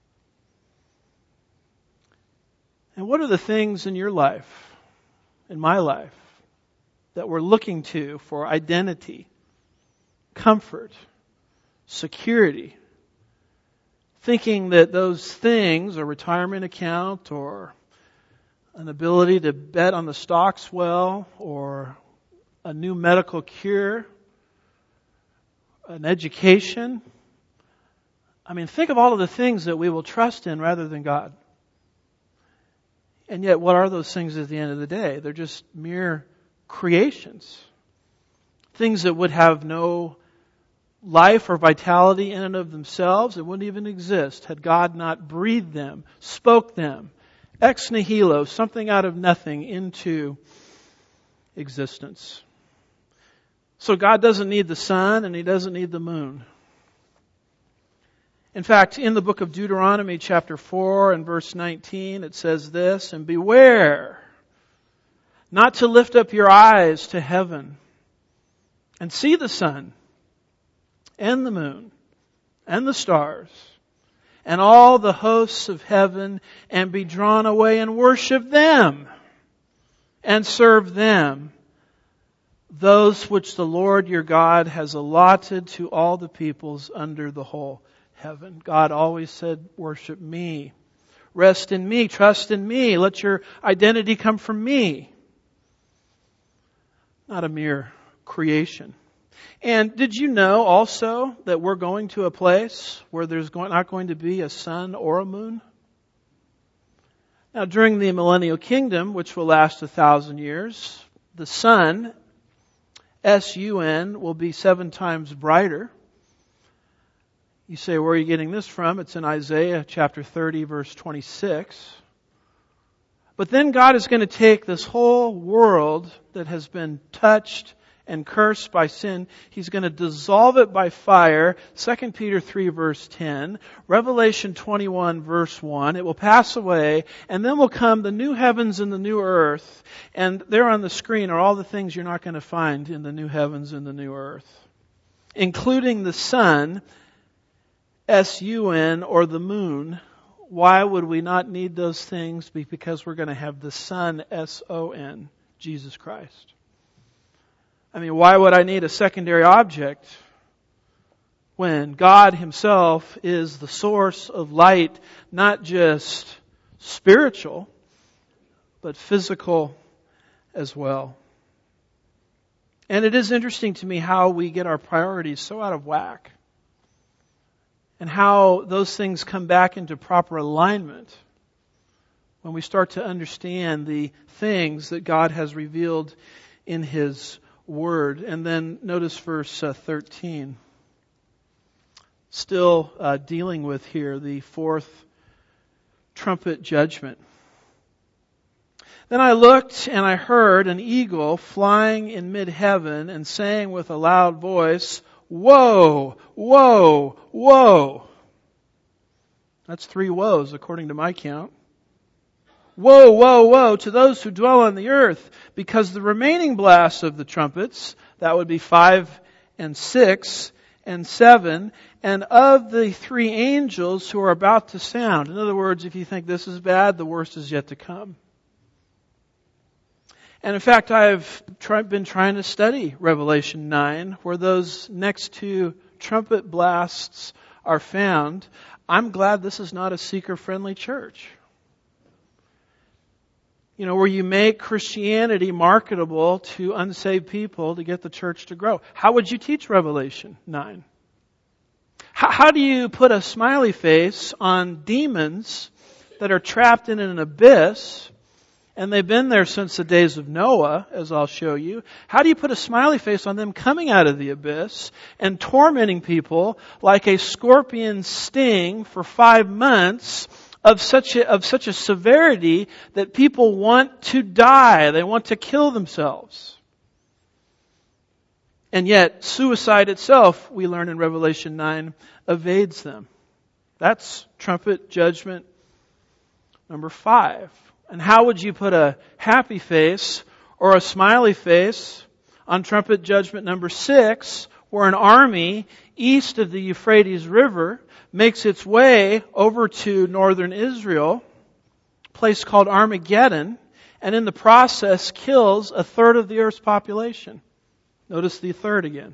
And what are the things in your life, in my life, that we're looking to for identity, comfort, security, thinking that those things, a retirement account or an ability to bet on the stocks well, or a new medical cure, an education. I mean, think of all of the things that we will trust in rather than God. And yet, what are those things at the end of the day? They're just mere creations. Things that would have no life or vitality in and of themselves. They wouldn't even exist had God not breathed them, spoke them, ex nihilo, something out of nothing, into existence. So God doesn't need the sun and He doesn't need the moon. In fact, in the book of Deuteronomy chapter four and verse nineteen, it says this, and beware not to lift up your eyes to heaven and see the sun and the moon and the stars and all the hosts of heaven, and be drawn away and worship them and serve them, those which the Lord your God has allotted to all the peoples under the whole heaven. God always said, worship me. Rest in me. Trust in me. Let your identity come from me. Not a mere creation. And did you know also that we're going to a place where there's not going to be a sun or a moon? Now, during the millennial kingdom, which will last a thousand years, the sun, S U N, will be seven times brighter. You say, where are you getting this from? It's in Isaiah chapter thirty, verse twenty-six. But then God is going to take this whole world that has been touched and cursed by sin. He's going to dissolve it by fire. Second Peter three, verse ten. Revelation twenty-one, verse one. It will pass away, and then will come the new heavens and the new earth. And there on the screen are all the things you're not going to find in the new heavens and the new earth, including the sun, S U N, or the moon. Why would we not need those things? Because we're going to have the Son, S O N, Jesus Christ. I mean, why would I need a secondary object when God Himself is the source of light, not just spiritual, but physical as well? And it is interesting to me how we get our priorities so out of whack, and how those things come back into proper alignment when we start to understand the things that God has revealed in His Word. And then notice verse uh, thirteen. Still uh, dealing with here the fourth trumpet judgment. Then I looked and I heard an eagle flying in mid-heaven and saying with a loud voice, woe, woe, woe. That's three woes according to my count. Woe, woe, woe to those who dwell on the earth, because the remaining blasts of the trumpets, that would be five and six, and seven, and of the three angels who are about to sound. In other words, if you think this is bad, the worst is yet to come. And in fact, I've try, been trying to study Revelation nine, where those next two trumpet blasts are found. I'm glad this is not a seeker-friendly church. You know, where you make Christianity marketable to unsaved people to get the church to grow. How would you teach Revelation nine? How, how do you put a smiley face on demons that are trapped in an abyss, and they've been there since the days of Noah, as I'll show you? How do you put a smiley face on them coming out of the abyss and tormenting people like a scorpion sting for five months of such a, of such a severity that people want to die? They want to kill themselves. And yet, suicide itself, we learn in Revelation nine, evades them. That's trumpet judgment number five. And how would you put a happy face or a smiley face on trumpet judgment number six, where an army east of the Euphrates River makes its way over to northern Israel, a place called Armageddon, and in the process kills a third of the earth's population? Notice the third again.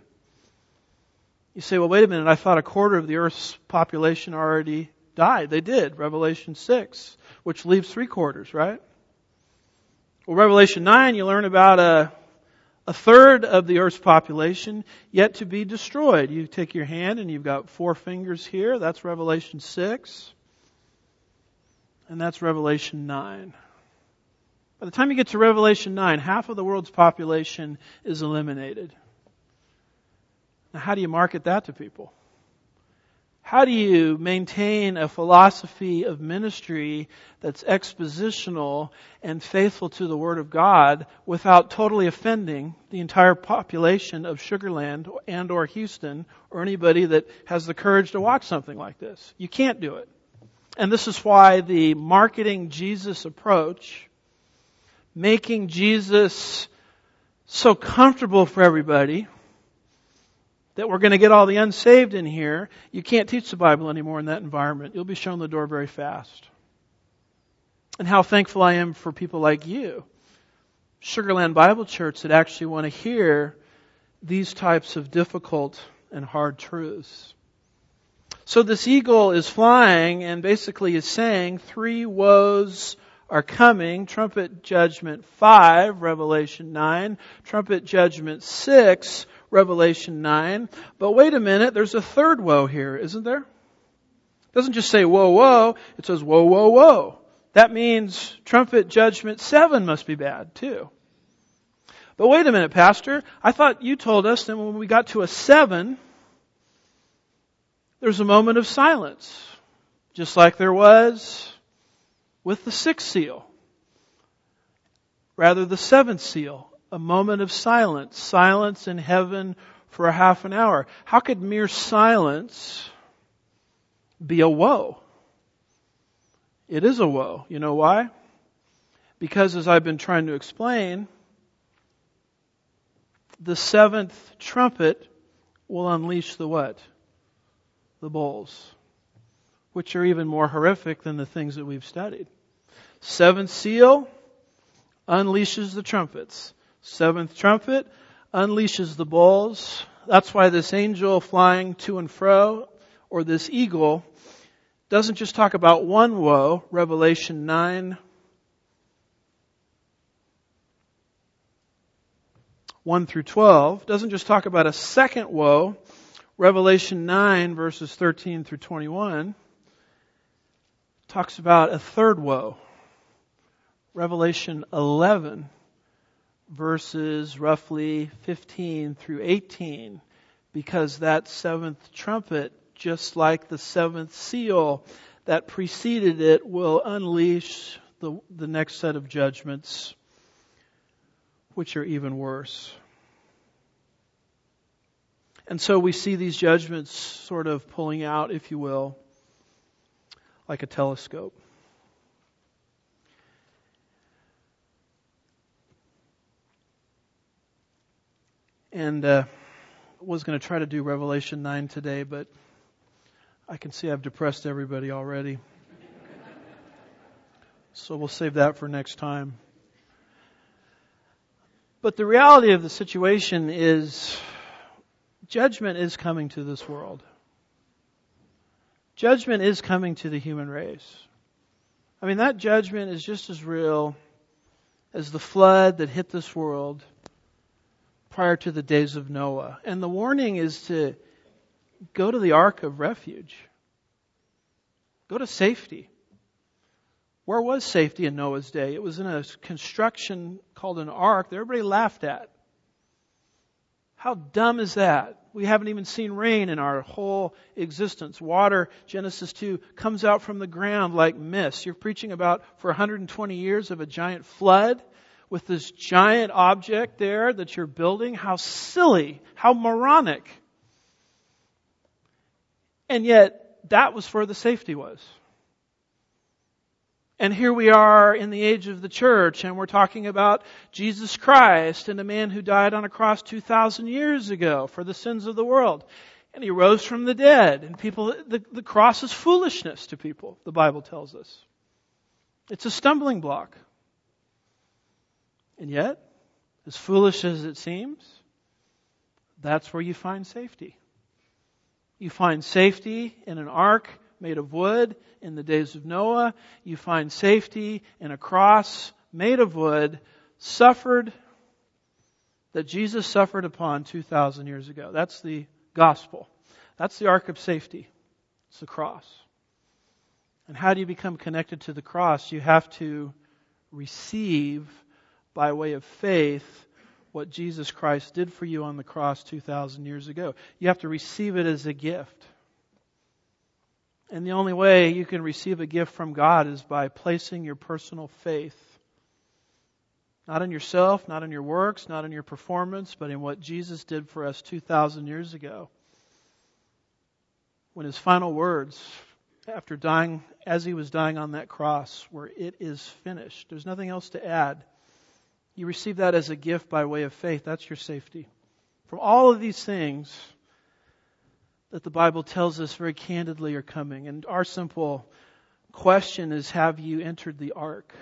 You say, well, wait a minute, I thought a quarter of the earth's population already died. They did, Revelation six, which leaves three quarters, right? Well, Revelation nine, you learn about a A third of the earth's population yet to be destroyed. You take your hand and you've got four fingers here. That's Revelation six. And that's Revelation nine. By the time you get to Revelation nine, half of the world's population is eliminated. Now, how do you market that to people? How do you maintain a philosophy of ministry that's expositional and faithful to the Word of God without totally offending the entire population of Sugar Land and or Houston or anybody that has the courage to watch something like this? You can't do it. And this is why the marketing Jesus approach, making Jesus so comfortable for everybody that we're going to get all the unsaved in here, you can't teach the Bible anymore in that environment. You'll be shown the door very fast. And how thankful I am for people like you, Sugar Land Bible Church, that actually want to hear these types of difficult and hard truths. So this eagle is flying and basically is saying three woes are coming. Trumpet judgment five, Revelation nine. Trumpet judgment six, Revelation nine. But wait a minute, there's a third woe here, isn't there? It doesn't just say whoa, whoa. It says whoa, whoa, whoa. That means trumpet judgment seven must be bad too. But wait a minute, Pastor. I thought you told us that when we got to a seven, there's a moment of silence. Just like there was with the sixth seal. Rather, the seventh seal. A moment of silence. Silence in heaven for a half an hour. How could mere silence be a woe? It is a woe. You know why? Because as I've been trying to explain, the seventh trumpet will unleash the what? The bowls, which are even more horrific than the things that we've studied. Seventh seal unleashes the trumpets. Seventh trumpet unleashes the bowls. That's why this angel flying to and fro, or this eagle, doesn't just talk about one woe. Revelation nine, one through twelve, doesn't just talk about a second woe. Revelation nine, verses thirteen through twenty-one, talks about a third woe. Revelation eleven, verses roughly fifteen through eighteen, because that seventh trumpet, just like the seventh seal that preceded it, will unleash the, the next set of judgments, which are even worse. And so we see these judgments sort of pulling out, if you will, like a telescope. And uh, was going to try to do Revelation nine today, but I can see I've depressed everybody already. So we'll save that for next time. But the reality of the situation is judgment is coming to this world. Judgment is coming to the human race. I mean, that judgment is just as real as the flood that hit this world prior to the days of Noah. And the warning is to go to the ark of refuge. Go to safety. Where was safety in Noah's day? It was in a construction called an ark that everybody laughed at. How dumb is that? We haven't even seen rain in our whole existence. Water, Genesis two, comes out from the ground like mist. You're preaching about for one hundred twenty years of a giant flood with this giant object there that you're building. How silly, how moronic. And yet, that was where the safety was. And here we are in the age of the church, and we're talking about Jesus Christ and a man who died on a cross two thousand years ago for the sins of the world. And He rose from the dead. And people, the, the cross is foolishness to people, the Bible tells us. It's a stumbling block. And yet, as foolish as it seems, that's where you find safety. You find safety in an ark made of wood in the days of Noah. You find safety in a cross made of wood, suffered, that Jesus suffered upon two thousand years ago. That's the gospel. That's the ark of safety. It's the cross. And how do you become connected to the cross? You have to receive by way of faith what Jesus Christ did for you on the cross two thousand years ago. You have to receive it as a gift. And the only way you can receive a gift from God is by placing your personal faith, not in yourself, not in your works, not in your performance, but in what Jesus did for us two thousand years ago. When His final words, after dying, as He was dying on that cross, were, "It is finished." There's nothing else to add. You receive that as a gift by way of faith. That's your safety. From all of these things that the Bible tells us very candidly are coming. And our simple question is, have you entered the ark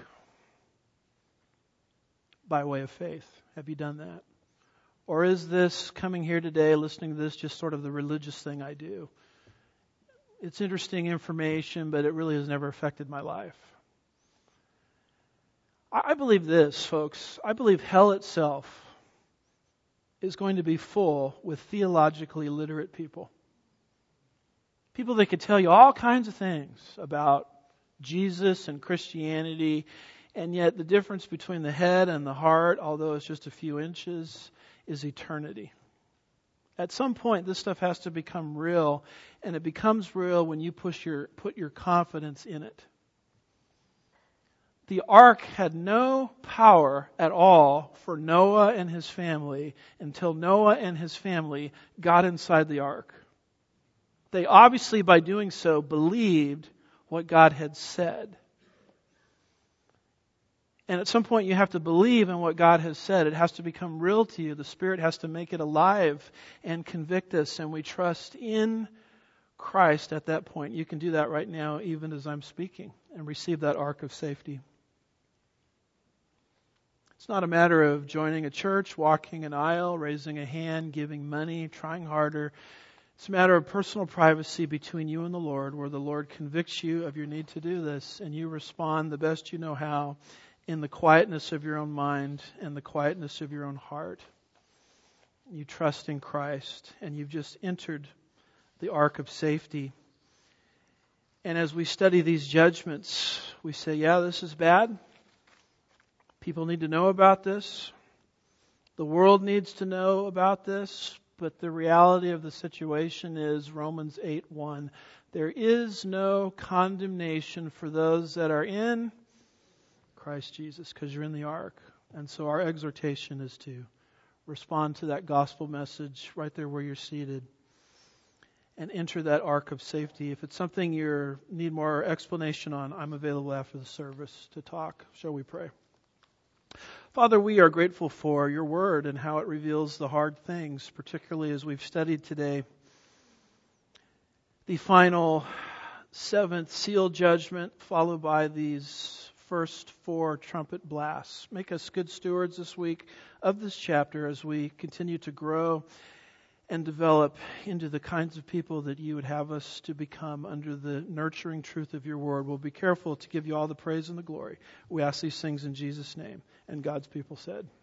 by way of faith? Have you done that? Or is this coming here today, listening to this, just sort of the religious thing I do? It's interesting information, but it really has never affected my life. I believe this, folks. I believe hell itself is going to be full with theologically literate people. People that could tell you all kinds of things about Jesus and Christianity, and yet the difference between the head and the heart, although it's just a few inches, is eternity. At some point, this stuff has to become real, and it becomes real when you push your put your confidence in it. The ark had no power at all for Noah and his family until Noah and his family got inside the ark. They obviously, by doing so, believed what God had said. And at some point you have to believe in what God has said. It has to become real to you. The Spirit has to make it alive and convict us. And we trust in Christ at that point. You can do that right now, even as I'm speaking, and receive that ark of safety. It's not a matter of joining a church, walking an aisle, raising a hand, giving money, trying harder. It's a matter of personal privacy between you and the Lord, where the Lord convicts you of your need to do this, and you respond the best you know how in the quietness of your own mind and the quietness of your own heart. You trust in Christ, and you've just entered the ark of safety. And as we study these judgments, we say, yeah, this is bad. People need to know about this. The world needs to know about this. But the reality of the situation is Romans eight one. There is no condemnation for those that are in Christ Jesus, because you're in the ark. And so our exhortation is to respond to that gospel message right there where you're seated and enter that ark of safety. If it's something you need more explanation on, I'm available after the service to talk. Shall we pray? Father, we are grateful for your word and how it reveals the hard things, particularly as we've studied today the final seventh seal judgment, followed by these first four trumpet blasts. Make us good stewards this week of this chapter as we continue to grow and develop into the kinds of people that you would have us to become under the nurturing truth of your word. We'll be careful to give you all the praise and the glory. We ask these things in Jesus' name. And God's people said,